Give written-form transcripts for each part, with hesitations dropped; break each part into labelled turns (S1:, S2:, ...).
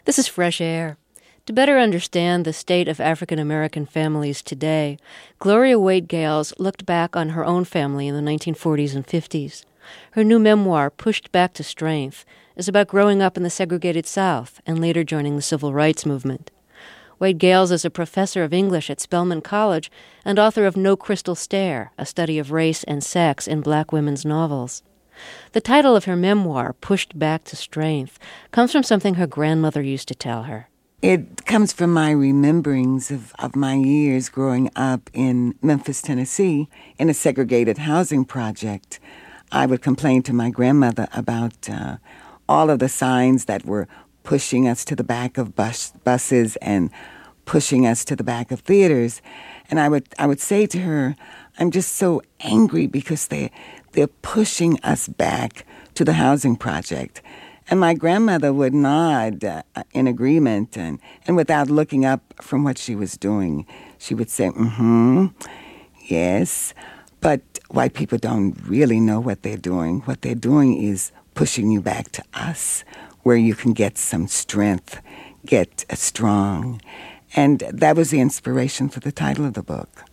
S1: This is Fresh Air. To better understand the state of African American families today, Gloria Wade Gales looked back on her own family in the 1940s and 50s. Her new memoir, Pushed Back to Strength, is about growing up in the segregated South and later joining the civil rights movement. Wade Gales is a professor of English at Spelman College and author of No Crystal Stare, a study of race and sex in black women's novels. The title of her memoir, Pushed Back to Strength, comes from something her grandmother used to tell her.
S2: It comes from my rememberings of my years growing up in Memphis, Tennessee, in a segregated housing project. I would complain to my grandmother about all of the signs that were pushing us to the back of buses and pushing us to the back of theaters. And I would say to her, I'm just so angry because they're pushing us back to the housing project. And my grandmother would nod in agreement, and without looking up from what she was doing, she would say, yes, but white people don't really know what they're doing. What they're doing is pushing you back to us, where you can get some strength, get strong. And that was the inspiration for the title of the book.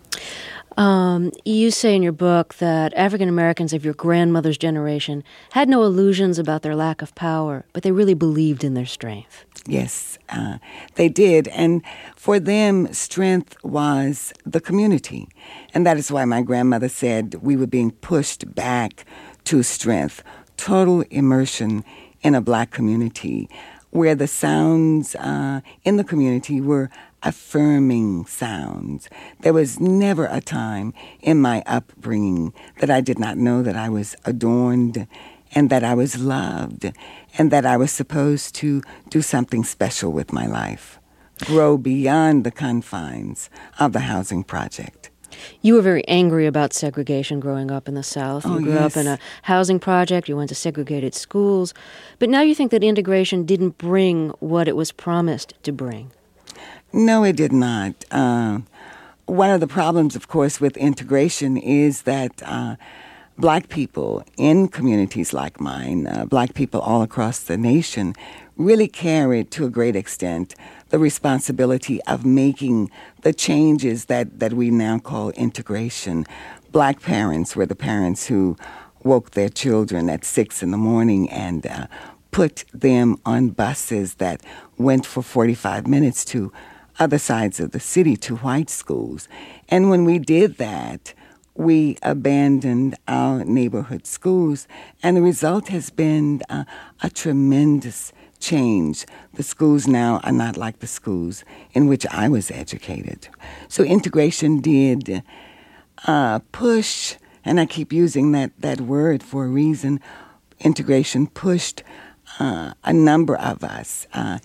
S1: You say in your book that African Americans of your grandmother's generation had no illusions about their lack of power, but they really believed in their strength.
S2: Yes, they did. And for them, strength was the community. And that is why my grandmother said we were being pushed back to strength, total immersion in a black community, where the sounds in the community were affirming sounds. There was never a time in my upbringing that I did not know that I was adorned and that I was loved and that I was supposed to do something special with my life, grow beyond the confines of the housing project.
S1: You were very angry about segregation growing up in the South. You grew up in a housing project. You went to segregated schools. But now you think that integration didn't bring what it was promised to bring.
S2: No, it did not. One of the problems, of course, with integration is that black people in communities like mine, black people all across the nation, really carried to a great extent the responsibility of making the changes that we now call integration. Black parents were the parents who woke their children at 6 a.m. and put them on buses that went for 45 minutes to other sides of the city, to white schools. And when we did that, we abandoned our neighborhood schools, and the result has been a tremendous change. The schools now are not like the schools in which I was educated. So integration did push, and I keep using that word for a reason, integration pushed a number of us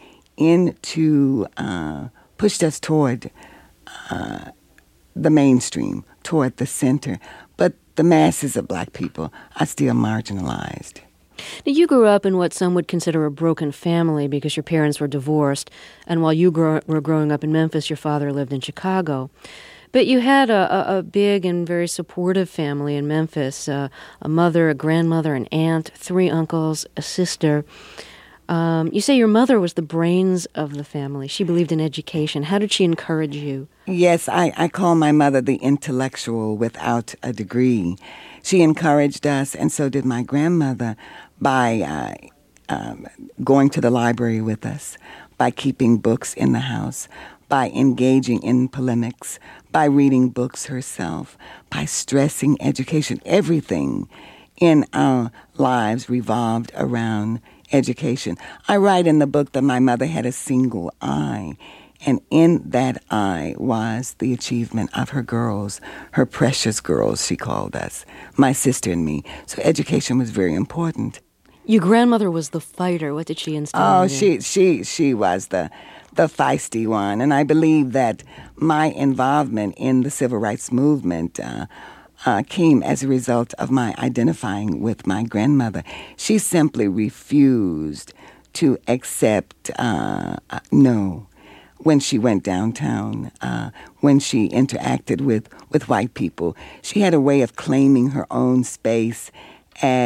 S2: pushed us toward the mainstream, toward the center. But the masses of black people are still marginalized.
S1: Now, you grew up in what some would consider a broken family because your parents were divorced, and while you were growing up in Memphis, your father lived in Chicago. But you had a big and very supportive family in Memphis, a mother, a grandmother, an aunt, 3 uncles, a sister. You say your mother was the brains of the family. She believed in education. How did she encourage you?
S2: Yes, I call my mother the intellectual without a degree. She encouraged us, and so did my grandmother, by going to the library with us, by keeping books in the house, by engaging in polemics, by reading books herself, by stressing education. Everything in our lives revolved around education. I write in the book that my mother had a single eye, and in that eye was the achievement of her girls, her precious girls, she called us, my sister and me. So education was very important.
S1: Your grandmother was the fighter. What did she instill in you?
S2: She was the feisty one, and I believe that my involvement in the civil rights movement came as a result of my identifying with my grandmother. She simply refused to accept no when she went downtown, when she interacted with white people. She had a way of claiming her own space as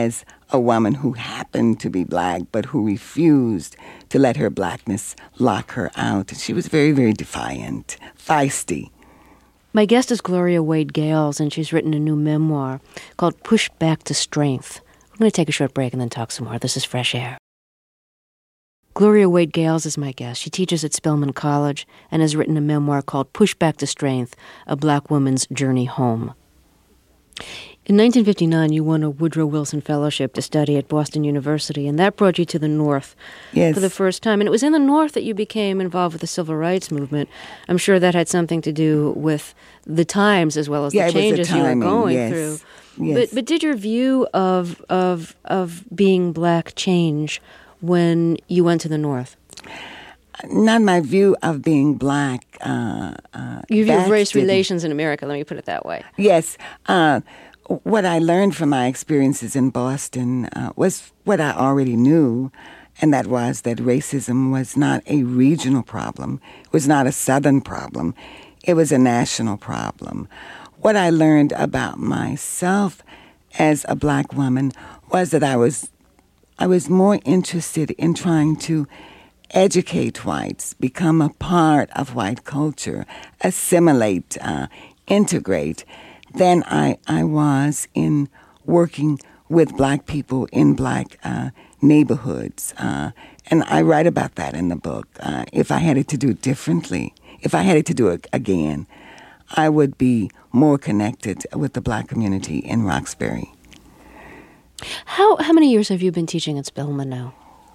S2: a woman who happened to be black, but who refused to let her blackness lock her out. She was very, very defiant, feisty.
S1: My guest is Gloria Wade Gayles, and she's written a new memoir called Push Back to Strength. We're going to take a short break and then talk some more. This is Fresh Air. Gloria Wade Gayles is my guest. She teaches at Spelman College and has written a memoir called Push Back to Strength, A Black Woman's Journey Home. In 1959, you won a Woodrow Wilson Fellowship to study at Boston University, and that brought you to the North for the first time. And it was in the North that you became involved with the Civil Rights Movement. I'm sure that had something to do with the times as well as the changes you were going through.
S2: Yes.
S1: But did your view of being black change when you went to the North?
S2: Not my view of being black.
S1: Your view of race relations in America, let me put it that way.
S2: Yes. What I learned from my experiences in Boston was what I already knew, and that was that racism was not a regional problem. It was not a Southern problem. It was a national problem. What I learned about myself as a black woman was that I was more interested in trying to educate whites, become a part of white culture, assimilate, integrate, than I was in working with black people in black neighborhoods. And I write about that in the book. If I had it to do it differently, if I had it to do it again, I would be more connected with the black community in Roxbury.
S1: How many years have you been teaching at Spelman now?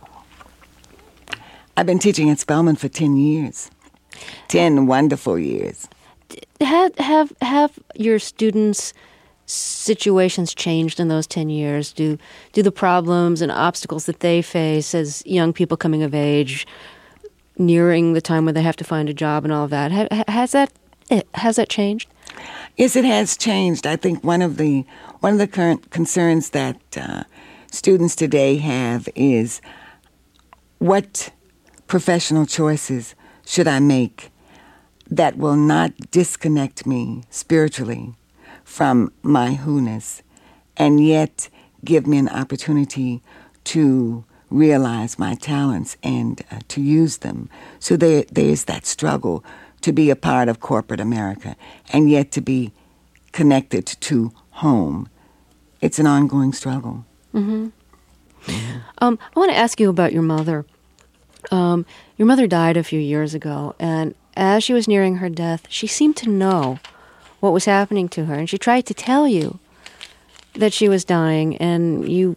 S2: I've been teaching at Spelman for 10 years. 10 wonderful years.
S1: Have your students' situations changed in those 10 years? Do the problems and obstacles that they face as young people coming of age, nearing the time where they have to find a job and all of that, has that changed?
S2: Yes, it has changed. I think one of the current concerns that students today have is, what professional choices should I make that will not disconnect me spiritually from my who-ness and yet give me an opportunity to realize my talents and to use them? So there is that struggle to be a part of corporate America and yet to be connected to home. It's an ongoing struggle.
S1: Mm-hmm. I want to ask you about your mother. Your mother died a few years ago, and as she was nearing her death, she seemed to know what was happening to her, and she tried to tell you that she was dying, and you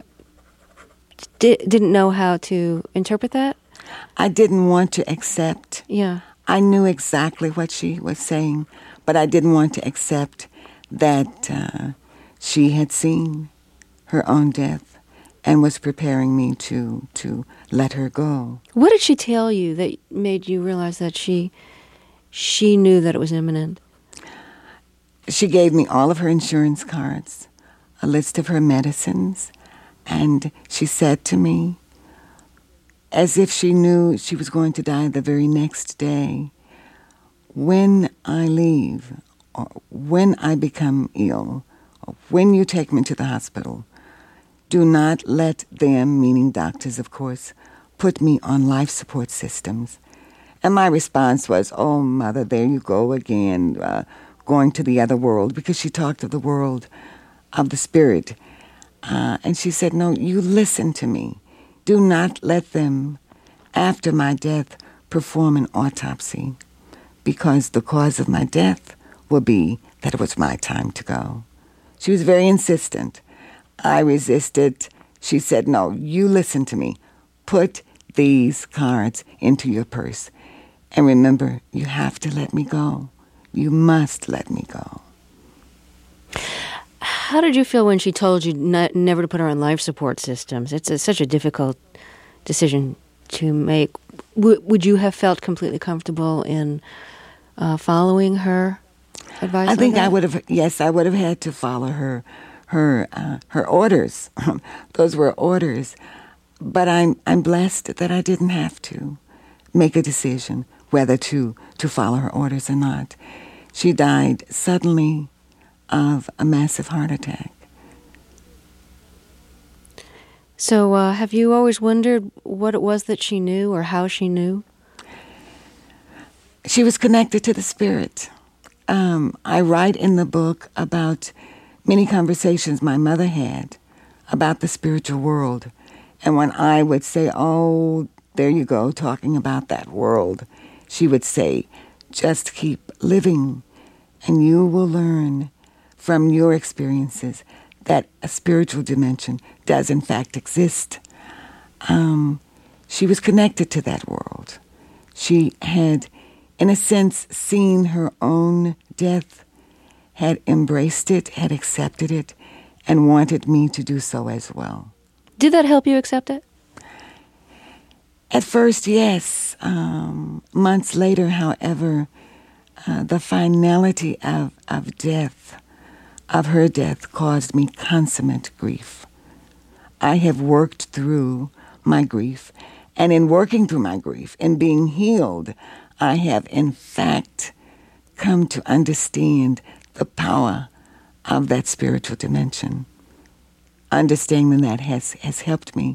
S1: didn't know how to interpret that?
S2: I didn't want to accept.
S1: Yeah.
S2: I knew exactly what she was saying, but I didn't want to accept that she had seen her own death and was preparing me to let her go.
S1: What did she tell you that made you realize that she knew that it was imminent?
S2: She gave me all of her insurance cards, a list of her medicines, and she said to me, as if she knew she was going to die the very next day, when I leave, or when I become ill, or when you take me to the hospital, do not let them, meaning doctors, of course, put me on life support systems. And my response was, oh, Mother, there you go again, going to the other world, because she talked of the world of the spirit. And she said, no, you listen to me. Do not let them, after my death, perform an autopsy, because the cause of my death will be that it was my time to go. She was very insistent. I resisted. She said, no, you listen to me. Put these cards into your purse. And remember, you have to let me go. You must let me go.
S1: How did you feel when she told you never to put her on life support systems? It's such a difficult decision to make. Would you have felt completely comfortable in following her advice?
S2: I think I would have. Yes, I would have had to follow her orders. Those were orders. But I'm blessed that I didn't have to make a decision whether to follow her orders or not. She died suddenly of a massive heart attack.
S1: So have you always wondered what it was that she knew or how she knew?
S2: She was connected to the spirit. I write in the book about many conversations my mother had about the spiritual world. And when I would say, oh, there you go, talking about that world, she would say, just keep living and you will learn from your experiences that a spiritual dimension does in fact exist. She was connected to that world. She had, in a sense, seen her own death, had embraced it, had accepted it, and wanted me to do so as well.
S1: Did that help you accept it?
S2: At first, yes. Months later, however, the finality of death, of her death, caused me consummate grief. I have worked through my grief, and in working through my grief, in being healed, I have in fact come to understand the power of that spiritual dimension. Understanding that has helped me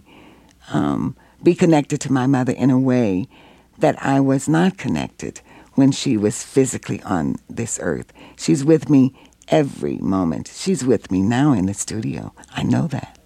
S2: be connected to my mother in a way that I was not connected when she was physically on this earth. She's with me every moment. She's with me now in the studio. I know that.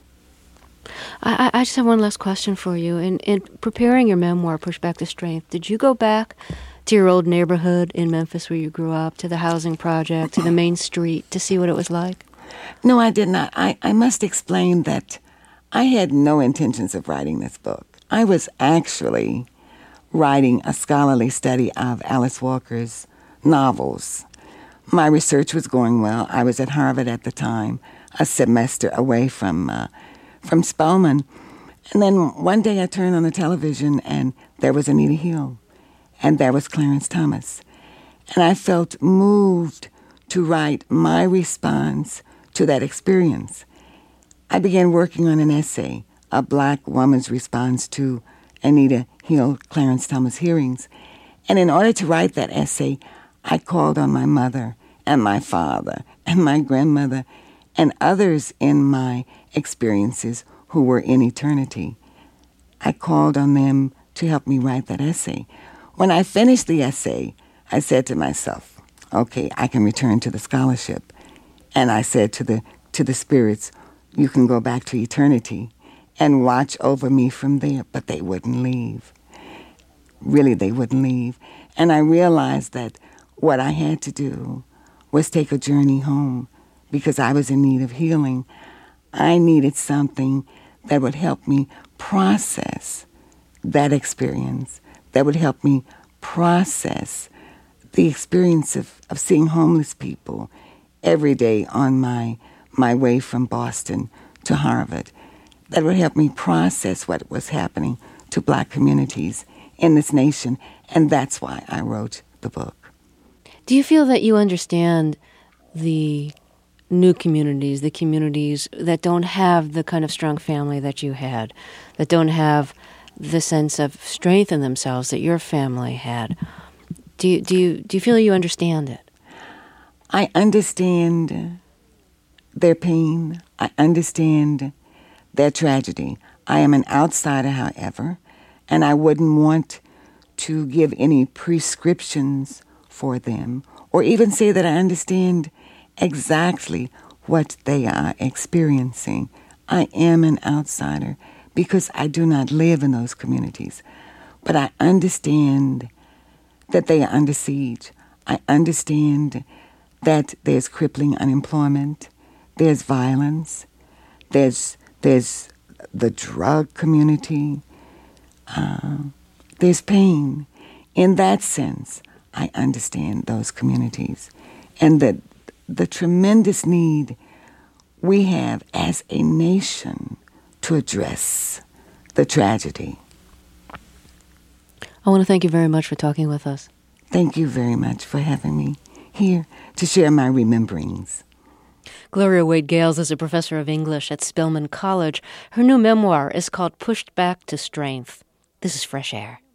S1: I just have one last question for you. In preparing your memoir, Push Back to Strength, did you go back to your old neighborhood in Memphis where you grew up, to the housing project, to the main street, to see what it was like?
S2: No, I did not. I must explain that I had no intentions of writing this book. I was actually writing a scholarly study of Alice Walker's novels. My research was going well. I was at Harvard at the time, a semester away from Spelman. And then one day I turned on the television and there was Anita Hill and there was Clarence Thomas. And I felt moved to write my response to that experience. I began working on an essay, a black woman's response to Anita Hill, Clarence Thomas hearings. And in order to write that essay, I called on my mother and my father and my grandmother and others in my experiences who were in eternity. I called on them to help me write that essay. When I finished the essay, I said to myself, okay, I can return to the scholarship. And I said to the spirits, you can go back to eternity and watch over me from there. But they wouldn't leave. Really, they wouldn't leave. And I realized that what I had to do was take a journey home because I was in need of healing. I needed something that would help me process that experience, that would help me process the experience of seeing homeless people every day on my way from Boston to Harvard, that would help me process what was happening to black communities in this nation, and that's why I wrote the book.
S1: Do you feel that you understand the new communities, the communities that don't have the kind of strong family that you had, that don't have the sense of strength in themselves that your family had? Do you feel you understand it?
S2: I understand their pain. I understand their tragedy. I am an outsider, however, and I wouldn't want to give any prescriptions for them or even say that I understand exactly what they are experiencing. I am an outsider because I do not live in those communities. But I understand that they are under siege. I understand that there's crippling unemployment, there's violence, there's the drug community, there's pain. In that sense, I understand those communities and that the tremendous need we have as a nation to address the tragedy.
S1: I want to thank you very much for talking with us.
S2: Thank you very much for having me here to share my rememberings.
S1: Gloria Wade Gayles is a professor of English at Spelman College. Her new memoir is called Pushed Back to Strength. This is Fresh Air.